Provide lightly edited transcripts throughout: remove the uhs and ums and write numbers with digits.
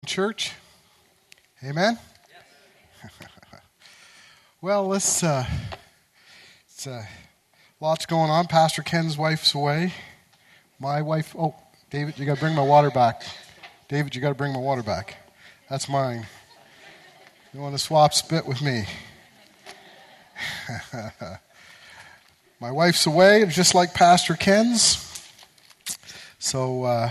Church, amen. Well, it's lots going on. Pastor Ken's wife's away. My wife. Oh, David, you got to bring my water back. David, you got to bring my water back. That's mine. You want to swap spit with me? My wife's away, just like Pastor Ken's. So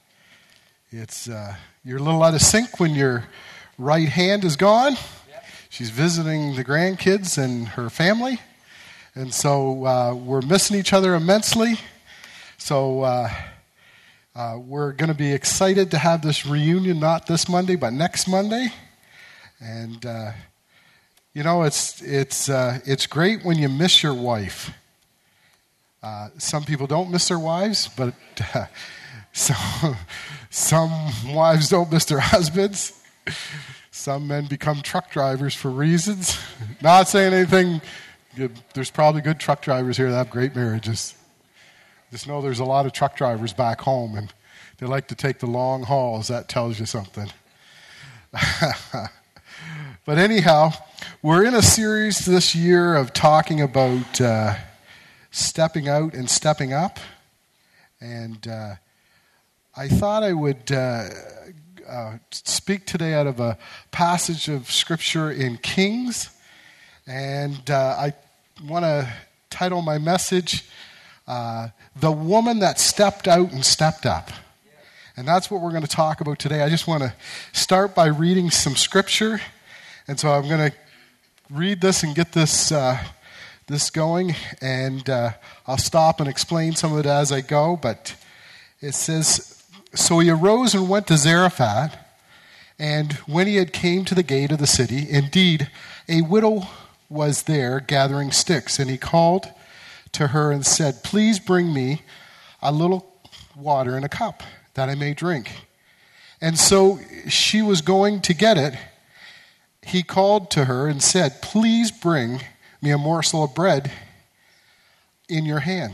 you're a little out of sync when your right hand is gone. Yep. She's visiting the grandkids and her family. And so we're missing each other immensely. So we're going to be excited to have this reunion, not this Monday, but next Monday. And, it's great when you miss your wife. Some people don't miss their wives, but some wives don't miss their husbands. Some men become truck drivers for reasons. Not saying anything. There's probably good truck drivers here that have great marriages. Just know there's a lot of truck drivers back home, and they like to take the long hauls. That tells you something. But anyhow, we're in a series this year of talking about stepping out and stepping up. And I thought I would speak today out of a passage of Scripture in Kings. And I want to title my message, The Woman That Stepped Out and Stepped Up. And that's what we're going to talk about today. I just want to start by reading some Scripture. And so I'm going to read this and get this going. And I'll stop and explain some of it as I go. But it says, "So he arose and went to Zarephath, and when he had came to the gate of the city, indeed, a widow was there gathering sticks, and he called to her and said, 'Please bring me a little water in a cup, that I may drink.' And so she was going to get it. He called to her and said, 'Please bring me a morsel of bread in your hand.'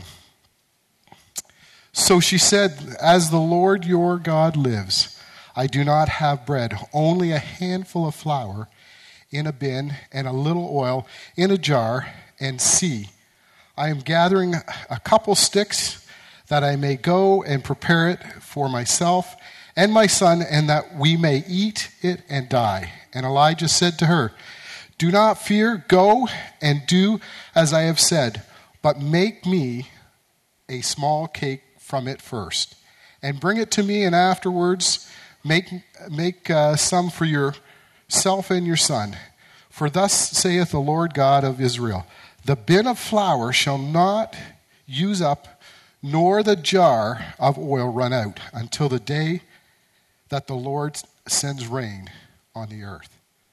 So she said, 'As the Lord your God lives, I do not have bread, only a handful of flour in a bin and a little oil in a jar. And see, I am gathering a couple sticks that I may go and prepare it for myself and my son, and that we may eat it and die.' And Elijah said to her, 'Do not fear, go and do as I have said, but make me a small cake from it first, and bring it to me, and afterwards make some for yourself and your son. For thus saith the Lord God of Israel, the bin of flour shall not use up, nor the jar of oil run out, until the day that the Lord sends rain on the earth.'"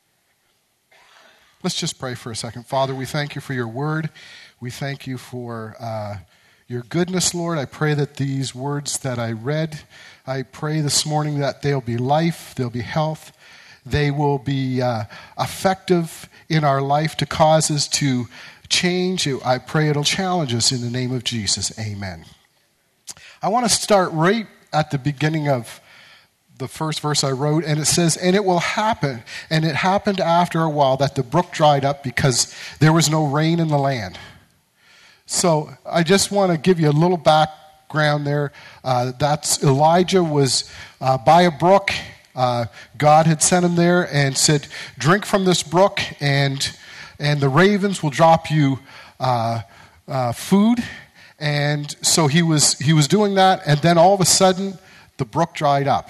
Let's just pray for a second. Father, we thank you for your word. We thank you for your goodness, Lord. I pray that these words that I read, I pray this morning that they'll be life, they'll be health, they will be effective in our life to cause us to change. I pray it'll challenge us in the name of Jesus. Amen. I want to start right at the beginning of the first verse I wrote, and it says, "And it will happen, and it happened after a while that the brook dried up because there was no rain in the land." So I just want to give you a little background there. That's Elijah was by a brook. God had sent him there and said, "Drink from this brook, and the ravens will drop you food." And so he was doing that, and then all of a sudden the brook dried up.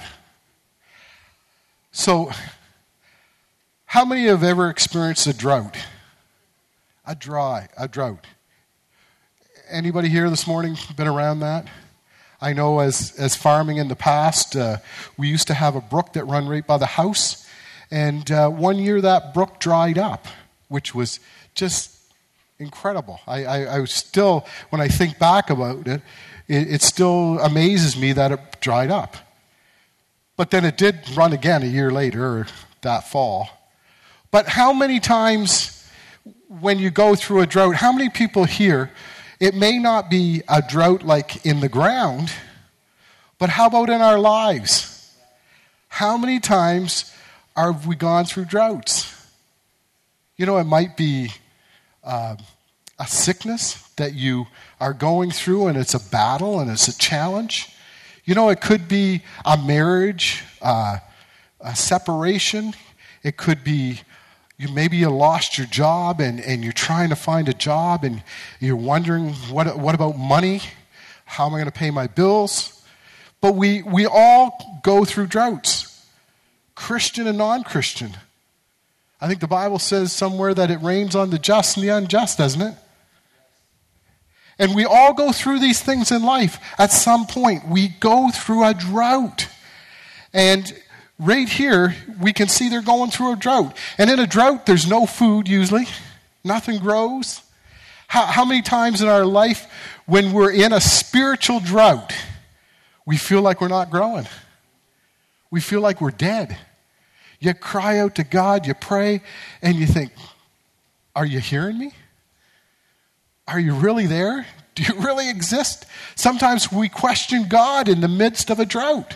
So how many have ever experienced a drought? A drought. Anybody here this morning been around that? I know as farming in the past, we used to have a brook that run right by the house. And one year that brook dried up, which was just incredible. I still, when I think back about it, it still amazes me that it dried up. But then it did run again a year later, or that fall. But how many times when you go through a drought, how many people here, it may not be a drought like in the ground, but how about in our lives? How many times have we gone through droughts? You know, it might be a sickness that you are going through, and it's a battle and it's a challenge. You know, it could be a marriage, a separation. It could be maybe you lost your job and you're trying to find a job and you're wondering, what about money? How am I going to pay my bills? But we all go through droughts, Christian and non-Christian. I think the Bible says somewhere that it rains on the just and the unjust, doesn't it? And we all go through these things in life. At some point, we go through a drought. And right here, we can see they're going through a drought. And in a drought, there's no food usually. Nothing grows. How many times in our life, when we're in a spiritual drought, we feel like we're not growing? We feel like we're dead. You cry out to God, you pray, and you think, are you hearing me? Are you really there? Do you really exist? Sometimes we question God in the midst of a drought.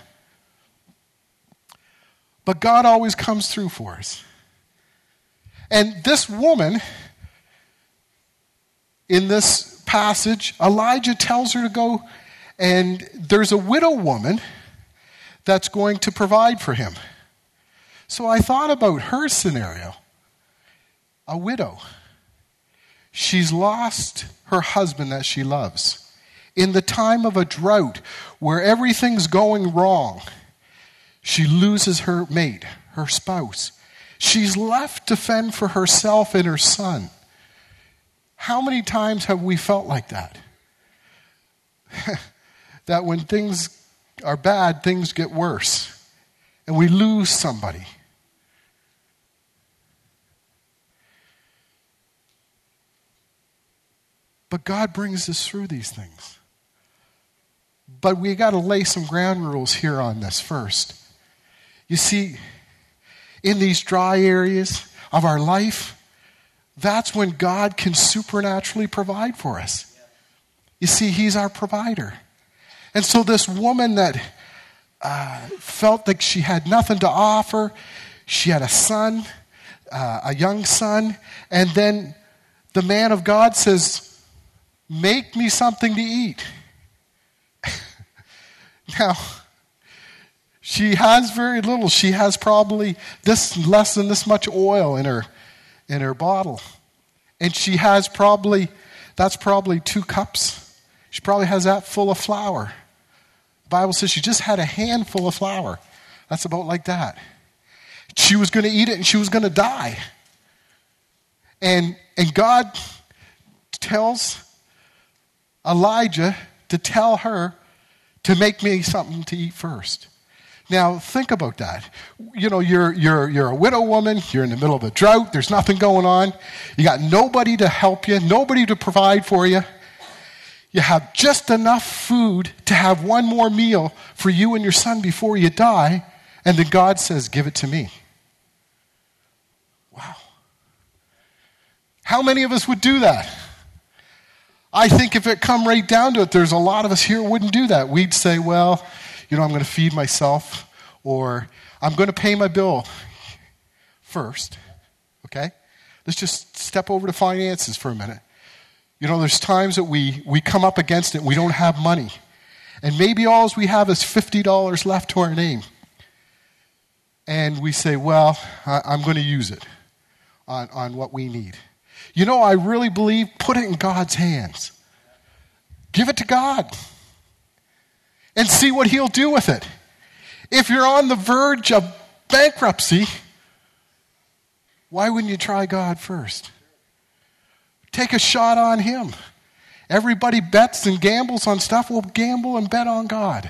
But God always comes through for us. And this woman, in this passage, Elijah tells her to go, and there's a widow woman that's going to provide for him. So I thought about her scenario. A widow. She's lost her husband that she loves. In the time of a drought where everything's going wrong, she loses her mate, her spouse. She's left to fend for herself and her son. How many times have we felt like that? That when things are bad, things get worse. And we lose somebody. But God brings us through these things. But we got to lay some ground rules here on this first. You see, in these dry areas of our life, that's when God can supernaturally provide for us. You see, He's our provider. And so this woman that felt like she had nothing to offer, she had a son, a young son, and then the man of God says, make me something to eat. Now, she has very little. She has probably less than this much oil in her bottle. And she has that's probably 2 cups. She probably has that full of flour. The Bible says she just had a handful of flour. That's about like that. She was going to eat it and she was going to die. And God tells Elijah to tell her to make me something to eat first. Now, think about that. You know, you're a widow woman. You're in the middle of a drought. There's nothing going on. You got nobody to help you, nobody to provide for you. You have just enough food to have one more meal for you and your son before you die. And then God says, give it to me. Wow. How many of us would do that? I think if it come right down to it, there's a lot of us here who wouldn't do that. We'd say, well, I'm going to feed myself, or I'm going to pay my bill first. Okay? Let's just step over to finances for a minute. There's times that we come up against it and we don't have money. And maybe all we have is $50 left to our name. And we say, well, I'm going to use it on what we need. I really believe, put it in God's hands. Give it to God. And see what He'll do with it. If you're on the verge of bankruptcy, why wouldn't you try God first? Take a shot on Him. Everybody bets and gambles on stuff. We'll gamble and bet on God.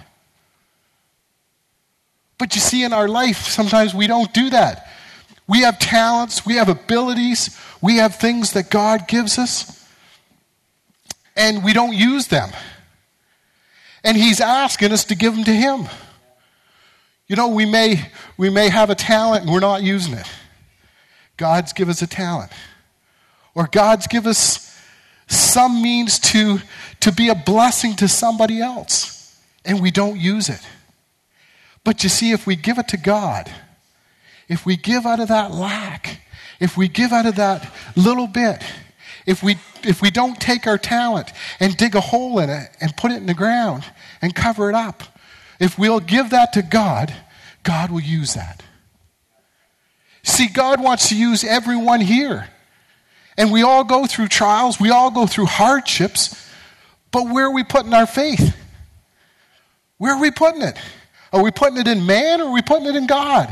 But you see, in our life, sometimes we don't do that. We have talents, we have abilities, we have things that God gives us, and we don't use them. And He's asking us to give them to Him. We may have a talent and we're not using it. God's give us a talent. Or God's give us some means to be a blessing to somebody else, and we don't use it. But you see, if we give it to God, if we give out of that lack, if we give out of that little bit, if we don't take our talent and dig a hole in it and put it in the ground and cover it up, if we'll give that to God, God will use that. See, God wants to use everyone here. And we all go through trials, we all go through hardships, but where are we putting our faith? Where are we putting it? Are we putting it in man or are we putting it in God?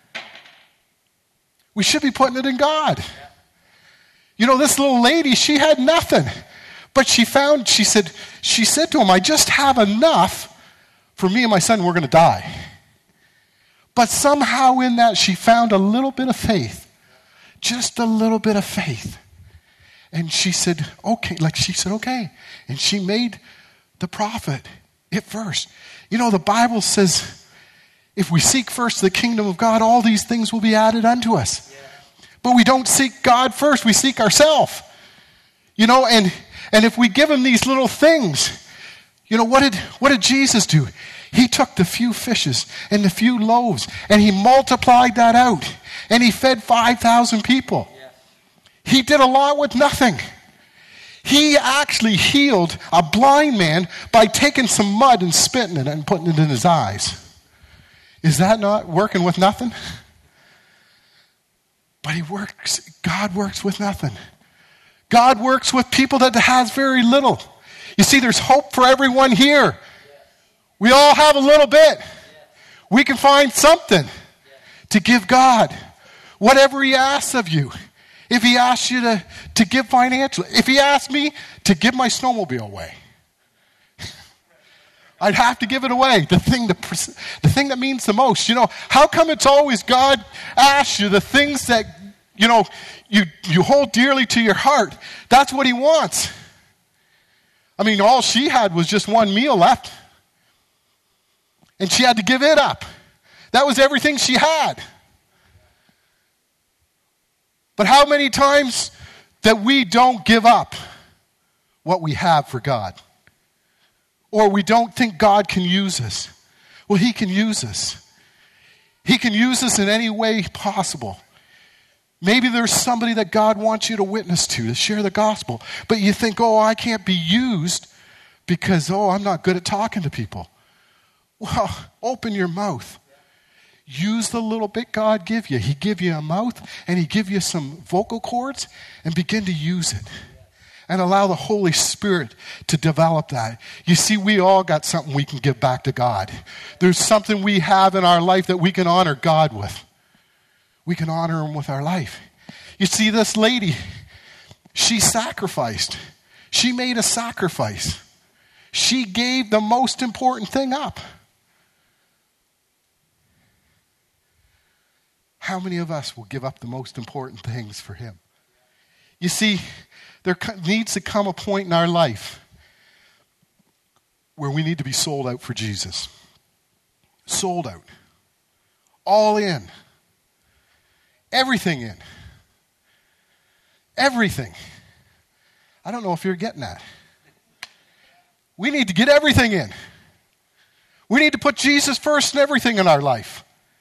We should be putting it in God. You know, this little lady, she had nothing. But she said to him, I just have enough for me and my son, we're going to die. But somehow in that, she found a little bit of faith. Just a little bit of faith. And she said, okay. And she made the profit it first. You know, the Bible says, if we seek first the kingdom of God, all these things will be added unto us. Yeah. But we don't seek God first, we seek ourselves. You know, and if we give him these little things, you know, what did Jesus do? He took the few fishes and the few loaves, and he multiplied that out, and he fed 5,000 people. Yeah. He did a lot with nothing. He actually healed a blind man by taking some mud and spitting it and putting it in his eyes. Is that not working with nothing? But God works with nothing. God works with people that has very little. You see, there's hope for everyone here. We all have a little bit. We can find something to give God. Whatever he asks of you. If he asks you to give financially. If he asks me to give my snowmobile away. I'd have to give it away. The thing that means the most. You know, how come it's always God asks you the things that, you know, you hold dearly to your heart? That's what he wants. I mean, all she had was just one meal left. And she had to give it up. That was everything she had. But how many times that we don't give up what we have for God? Or we don't think God can use us. Well, he can use us. He can use us in any way possible. Maybe there's somebody that God wants you to witness to share the gospel. But you think, oh, I can't be used because, I'm not good at talking to people. Well, open your mouth. Use the little bit God give you. He give you a mouth and he give you some vocal cords and begin to use it. And allow the Holy Spirit to develop that. You see, we all got something we can give back to God. There's something we have in our life that we can honor God with. We can honor him with our life. You see, this lady, she sacrificed. She made a sacrifice. She gave the most important thing up. How many of us will give up the most important things for him? You see, there needs to come a point in our life where we need to be sold out for Jesus. Sold out. All in. Everything in. Everything. I don't know if you're getting that. We need to get everything in. We need to put Jesus first in everything in our life.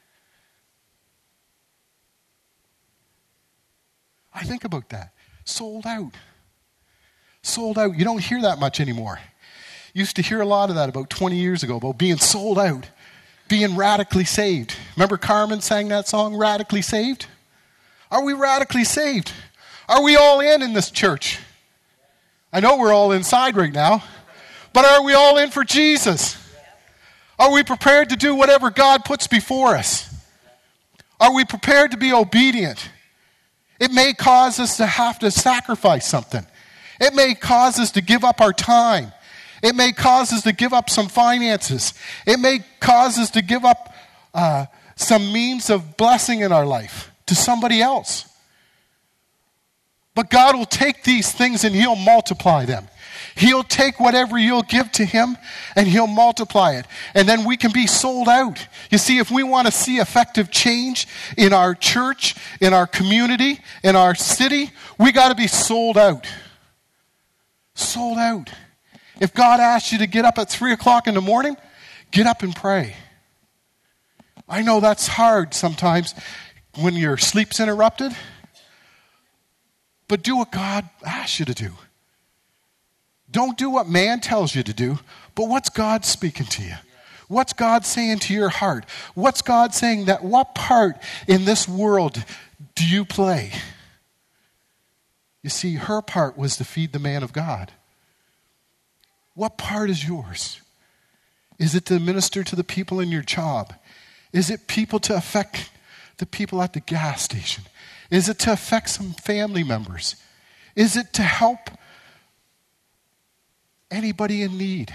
I think about that. Sold out. Sold out. You don't hear that much anymore. Used to hear a lot of that about 20 years ago, about being sold out, being radically saved. Remember Carmen sang that song, Radically Saved? Are we radically saved? Are we all in this church? I know we're all inside right now, but are we all in for Jesus? Are we prepared to do whatever God puts before us? Are we prepared to be obedient? It may cause us to have to sacrifice something. It may cause us to give up our time. It may cause us to give up some finances. It may cause us to give up some means of blessing in our life to somebody else. But God will take these things and he'll multiply them. He'll take whatever you'll give to him and he'll multiply it. And then we can be sold out. You see, if we want to see effective change in our church, in our community, in our city, we got to be sold out. Sold out. If God asks you to get up at 3 o'clock in the morning, get up and pray. I know that's hard sometimes when your sleep's interrupted. But do what God asks you to do. Don't do what man tells you to do, but what's God speaking to you? What's God saying to your heart? What's God saying that what part in this world do you play? You see, her part was to feed the man of God. What part is yours? Is it to minister to the people in your job? Is it people to affect the people at the gas station? Is it to affect some family members? Is it to help anybody in need?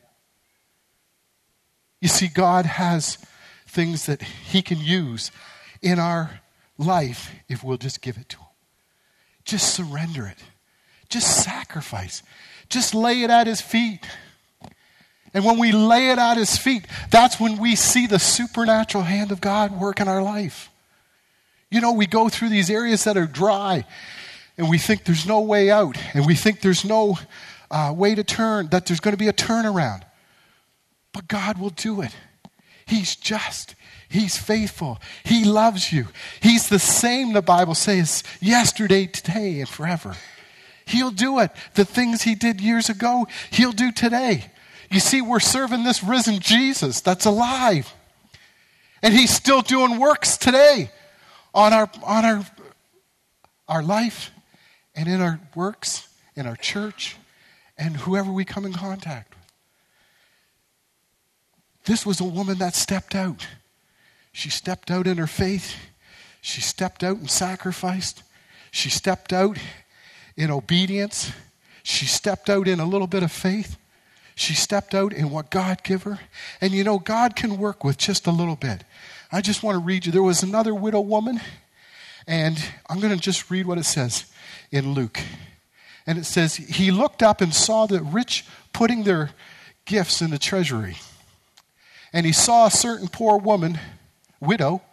You see, God has things that he can use in our life if we'll just give it to him. Just surrender it. Just sacrifice. Just lay it at his feet. And when we lay it at his feet, that's when we see the supernatural hand of God work in our life. You know, we go through these areas that are dry, and we think there's no way out, and we think there's no way to turn, that there's going to be a turnaround. But God will do it. He's just. He's faithful. He loves you. He's the same, the Bible says, yesterday, today, and forever. He'll do it. The things he did years ago, he'll do today. You see, we're serving this risen Jesus that's alive. And he's still doing works today on our life and in our works, in our church, and whoever we come in contact with. This was a woman that stepped out. She stepped out in her faith. She stepped out and sacrificed. She stepped out in obedience. She stepped out in a little bit of faith. She stepped out in what God gave her. And you know, God can work with just a little bit. I just want to read you. There was another widow woman, and I'm going to just read what it says in Luke. And it says, he looked up and saw the rich putting their gifts in the treasury. And he saw a certain poor woman, widow,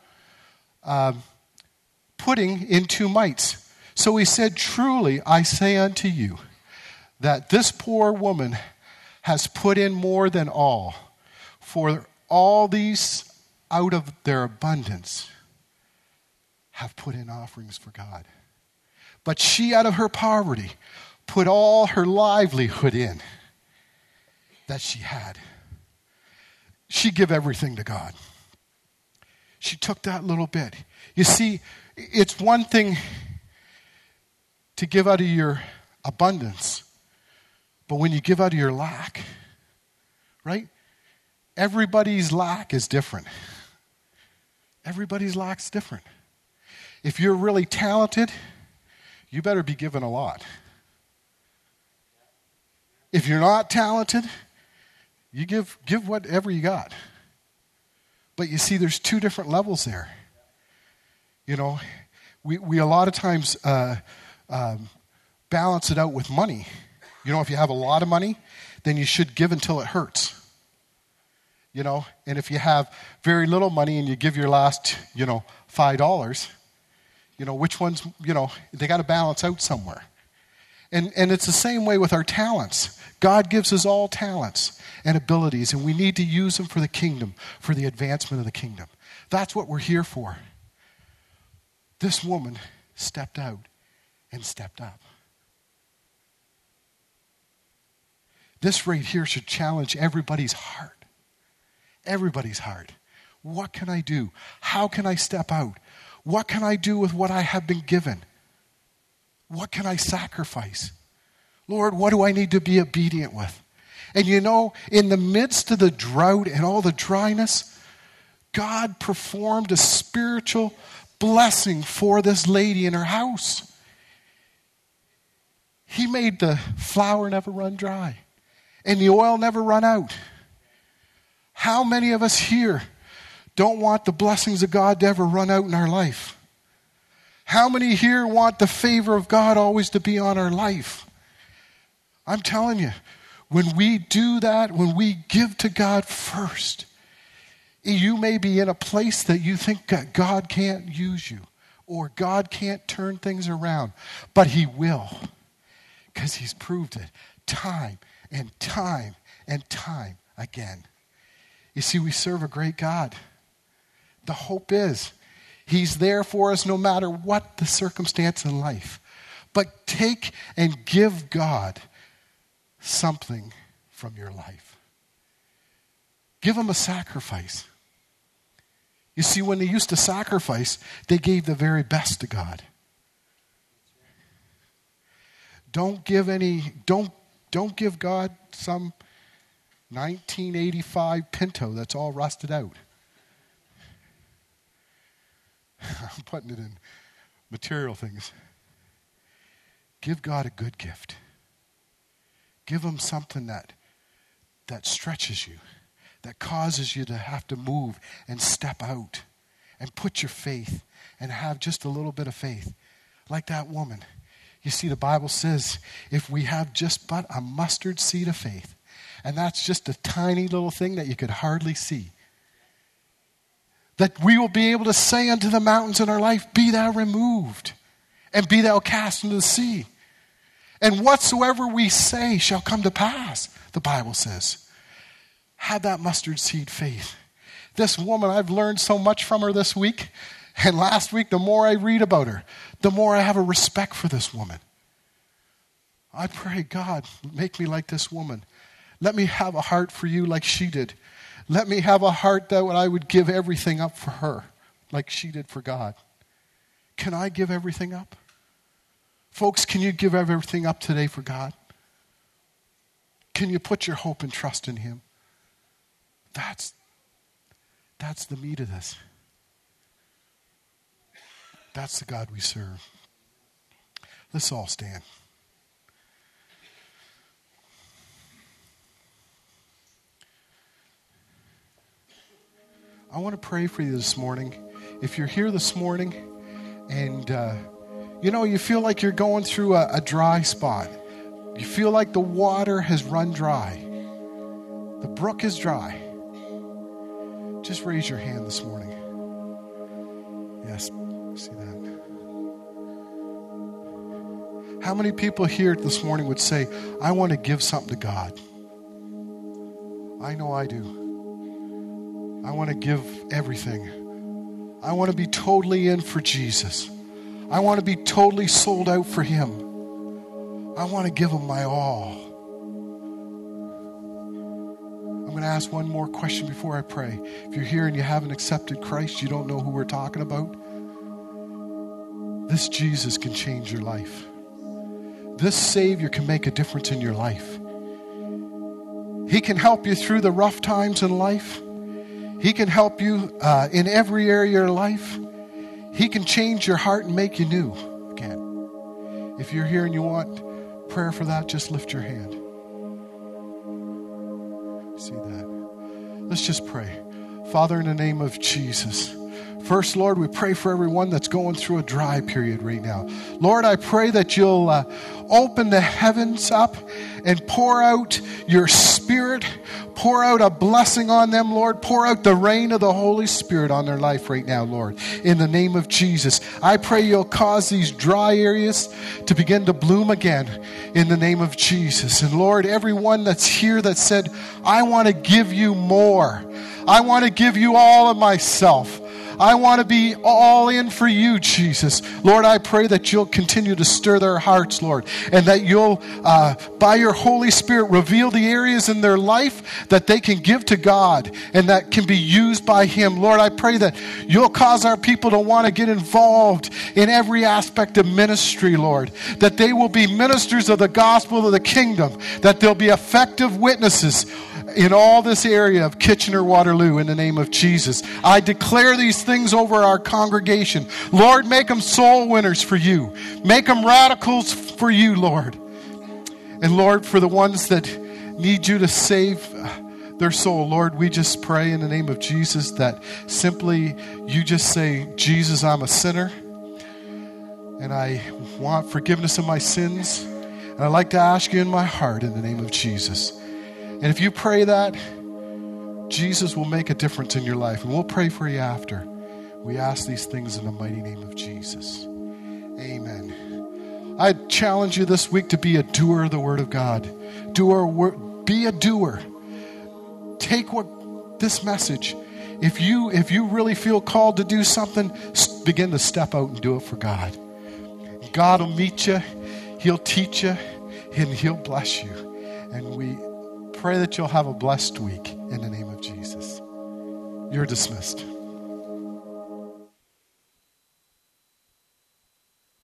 putting in 2 mites. So he said, truly, I say unto you, that this poor woman has put in more than all. For all these out of their abundance have put in offerings for God. But she out of her poverty put all her livelihood in that she had. She gave everything to God. She took that little bit. You see, it's one thing to give out of your abundance, but when you give out of your lack, right? Everybody's lack is different. Everybody's lack is different. If you're really talented, you better be given a lot. If you're not talented, you give whatever you got. But you see, there's 2 different levels there. You know, we a lot of times balance it out with money. You know, if you have a lot of money, then you should give until it hurts. You know, and if you have very little money and you give your last, $5, which ones, they got to balance out somewhere. And it's the same way with our talents. God gives us all talents and abilities, and we need to use them for the kingdom, for the advancement of the kingdom. That's what we're here for. This woman stepped out and stepped up. This right here should challenge everybody's heart. Everybody's heart. What can I do? How can I step out? What can I do with what I have been given? What can I sacrifice? Lord, what do I need to be obedient with? And in the midst of the drought and all the dryness, God performed a spiritual blessing for this lady in her house. He made the flour never run dry and the oil never run out. How many of us here don't want the blessings of God to ever run out in our life? How many here want the favor of God always to be on our life? I'm telling you, when we do that, when we give to God first, you may be in a place that you think that God can't use you or God can't turn things around, but he will, because he's proved it time and time and time again. You see, we serve a great God. The hope is He's there for us no matter what the circumstance in life. But take and give God something from your life. Give Him a sacrifice. You see, when they used to sacrifice, they gave the very best to God. Don't give God some 1985 Pinto that's all rusted out. I'm putting it in material things. Give God a good gift. Give Him something that stretches you, that causes you to have to move and step out and put your faith and have just a little bit of faith. Like that woman. You see, the Bible says if we have just but a mustard seed of faith, and that's just a tiny little thing that you could hardly see, that we will be able to say unto the mountains in our life, be thou removed, and be thou cast into the sea. And whatsoever we say shall come to pass, the Bible says. Have that mustard seed faith. This woman, I've learned so much from her this week. And last week, the more I read about her, the more I have a respect for this woman. I pray, God, make me like this woman. Let me have a heart for you like she did. Let me have a heart that I would give everything up for her like she did for God. Can I give everything up? Folks, can you give everything up today for God? Can you put your hope and trust in Him? That's the meat of this. That's the God we serve. Let's all stand. I want to pray for you this morning. If you're here this morning and you feel like you're going through a dry spot. You feel like the water has run dry. The brook is dry. Just raise your hand this morning. Yes, see that. How many people here this morning would say, I want to give something to God? I know I do. I want to give everything. I want to be totally in for Jesus. I want to be totally sold out for Him. I want to give Him my all. I'm going to ask one more question before I pray. If you're here and you haven't accepted Christ, you don't know who we're talking about, this Jesus can change your life. This Savior can make a difference in your life. He can help you through the rough times in life. He can help you in every area of your life. He can change your heart and make you new again. If you're here and you want prayer for that, just lift your hand. See that? Let's just pray. Father, in the name of Jesus. First, Lord, we pray for everyone that's going through a dry period right now. Lord, I pray that you'll open the heavens up and pour out your Spirit. Pour out a blessing on them, Lord. Pour out the rain of the Holy Spirit on their life right now, Lord. In the name of Jesus. I pray you'll cause these dry areas to begin to bloom again in the name of Jesus. And Lord, everyone that's here that said, I want to give you more. I want to give you all of myself. I want to be all in for you, Jesus. Lord, I pray that you'll continue to stir their hearts, Lord, and that you'll, by your Holy Spirit, reveal the areas in their life that they can give to God and that can be used by Him. Lord, I pray that you'll cause our people to want to get involved in every aspect of ministry, Lord, that they will be ministers of the gospel of the kingdom, that they'll be effective witnesses in all this area of Kitchener-Waterloo in the name of Jesus. I declare these things over our congregation. Lord, make them soul winners for you. Make them radicals for you, Lord. And Lord, for the ones that need you to save their soul, Lord, we just pray in the name of Jesus that simply you just say, Jesus, I'm a sinner and I want forgiveness of my sins. And I'd like to ask you in my heart in the name of Jesus. And if you pray that, Jesus will make a difference in your life. And we'll pray for you after. We ask these things in the mighty name of Jesus. Amen. I challenge you this week to be a doer of the Word of God. Be a doer. Take this message if you really feel called to do something, begin to step out and do it for God. God will meet you. He'll teach you, and He'll bless you. And we pray that you'll have a blessed week in the name of Jesus. You're dismissed.